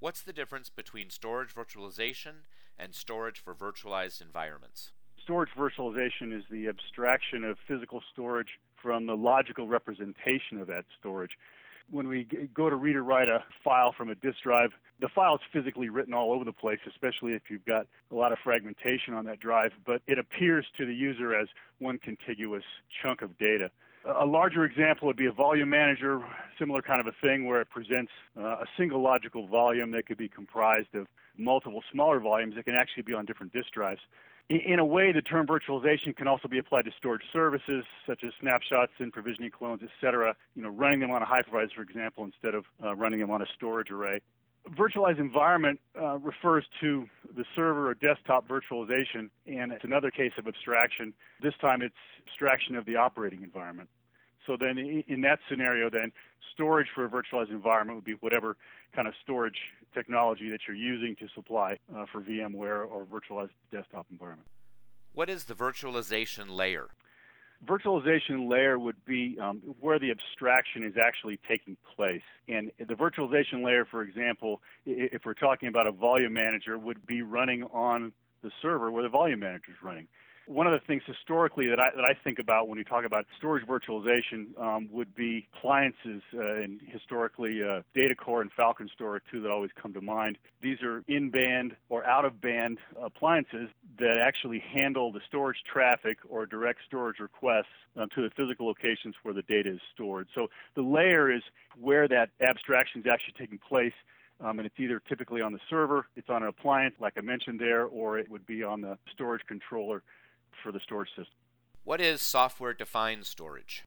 What's the difference between storage virtualization and storage for virtualized environments? Storage virtualization is the abstraction of physical storage from the logical representation of that storage. When we go to read or write a file from a disk drive, the file is physically written all over the place, especially if you've got a lot of fragmentation on that drive, but it appears to the user as one contiguous chunk of data. A larger example would be a volume manager, similar kind of a thing where it presents a single logical volume that could be comprised of multiple smaller volumes that can actually be on different disk drives. In a way, the term virtualization can also be applied to storage services such as snapshots and provisioning clones, etc. Running them on a hypervisor, for example, instead of running them on a storage array. Virtualized environment refers to the server or desktop virtualization, and it's another case of abstraction. This time it's abstraction of the operating environment. So then in that scenario, then storage for a virtualized environment would be whatever kind of storage technology that you're using to supply for VMware or virtualized desktop environment. What is the virtualization layer? Virtualization layer would be where the abstraction is actually taking place. And the virtualization layer, for example, if we're talking about a volume manager, would be running on the server where the volume manager is running. One of the things historically that I think about when you talk about storage virtualization would be appliances, and historically Datacore and Falcon Store are two that always come to mind. These are in-band or out-of-band appliances that actually handle the storage traffic or direct storage requests to the physical locations where the data is stored. So the layer is where that abstraction is actually taking place. And it's either typically on the server, it's on an appliance like I mentioned there, or it would be on the storage controller for the storage system. What is software-defined storage?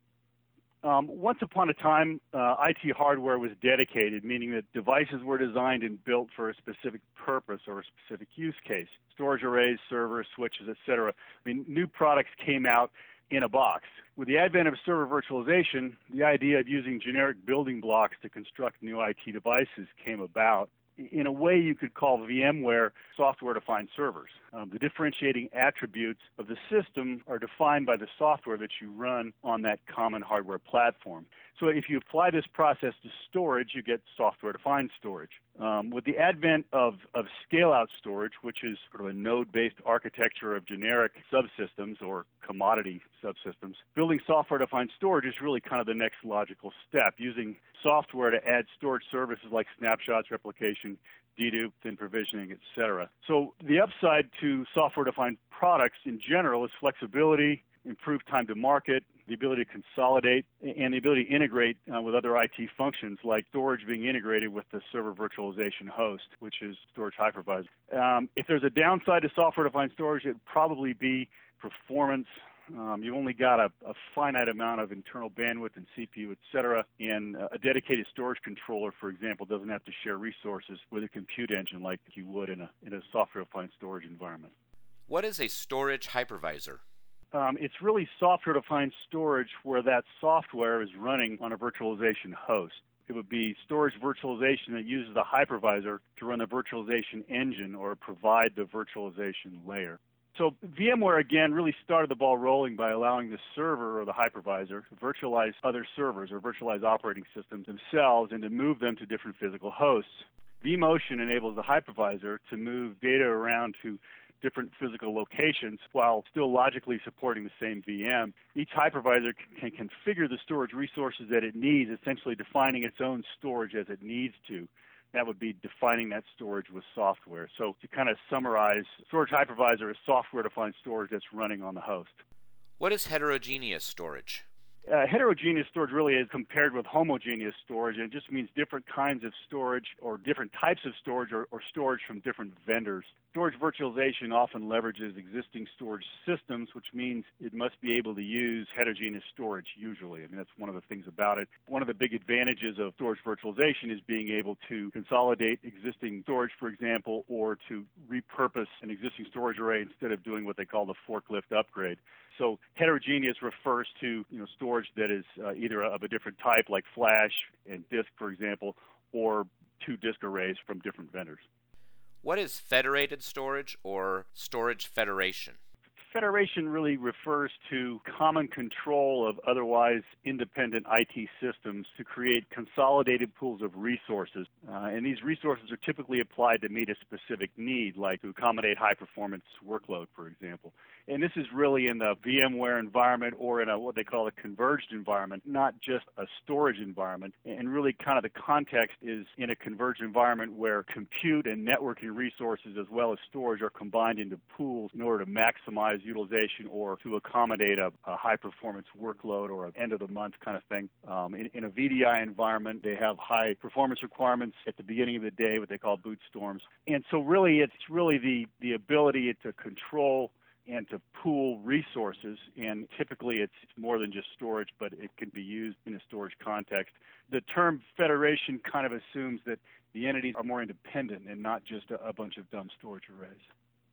Once upon a time, IT hardware was dedicated, meaning that devices were designed and built for a specific purpose or a specific use case. Storage arrays, servers, switches, etc. New products came out in a box. With the advent of server virtualization, the idea of using generic building blocks to construct new IT devices came about. In a way, you could call VMware software-defined servers. The differentiating attributes of the system are defined by the software that you run on that common hardware platform. So if you apply this process to storage, you get software-defined storage. With the advent of scale-out storage, which is sort of a node-based architecture of generic subsystems or commodity subsystems, building software-defined storage is really kind of the next logical step, using software to add storage services like snapshots, replication, dedupe, and provisioning, etc. So the upside to software-defined products in general is flexibility, improved time to market, the ability to consolidate, and the ability to integrate with other IT functions like storage being integrated with the server virtualization host, which is storage hypervisor. If there's a downside to software-defined storage, it would probably be performance. You've only got a finite amount of internal bandwidth and CPU, etc., and a dedicated storage controller, for example, doesn't have to share resources with a compute engine like you would in a software-defined storage environment. What is a storage hypervisor? It's really software-defined storage where that software is running on a virtualization host. It would be storage virtualization that uses a hypervisor to run the virtualization engine or provide the virtualization layer. So VMware, again, really started the ball rolling by allowing the server or the hypervisor to virtualize other servers or virtualize operating systems themselves and to move them to different physical hosts. vMotion enables the hypervisor to move data around to different physical locations while still logically supporting the same VM. Each hypervisor can configure the storage resources that it needs, essentially defining its own storage as it needs to. That would be defining that storage with software. So to kind of summarize, storage hypervisor is software-defined storage that's running on the host. What is heterogeneous storage? Heterogeneous storage really is compared with homogeneous storage, and it just means different kinds of storage or different types of storage or storage from different vendors. Storage virtualization often leverages existing storage systems, which means it must be able to use heterogeneous storage usually. That's one of the things about it. One of the big advantages of storage virtualization is being able to consolidate existing storage, for example, or to repurpose an existing storage array instead of doing what they call the forklift upgrade. So heterogeneous refers to storage that is either of a different type, like flash and disk, for example, or two disk arrays from different vendors. What is federated storage or storage federation? Federation really refers to common control of otherwise independent IT systems to create consolidated pools of resources. And these resources are typically applied to meet a specific need, like to accommodate high-performance workload, for example. And this is really in the VMware environment or in what they call a converged environment, not just a storage environment. And really kind of the context is in a converged environment where compute and networking resources as well as storage are combined into pools in order to maximize utilization or to accommodate a high-performance workload or an end-of-the-month kind of thing. In a VDI environment, they have high performance requirements at the beginning of the day, what they call boot storms. And so really, it's really the ability to control and to pool resources, and typically it's more than just storage, but it can be used in a storage context. The term federation kind of assumes that the entities are more independent and not just a bunch of dumb storage arrays.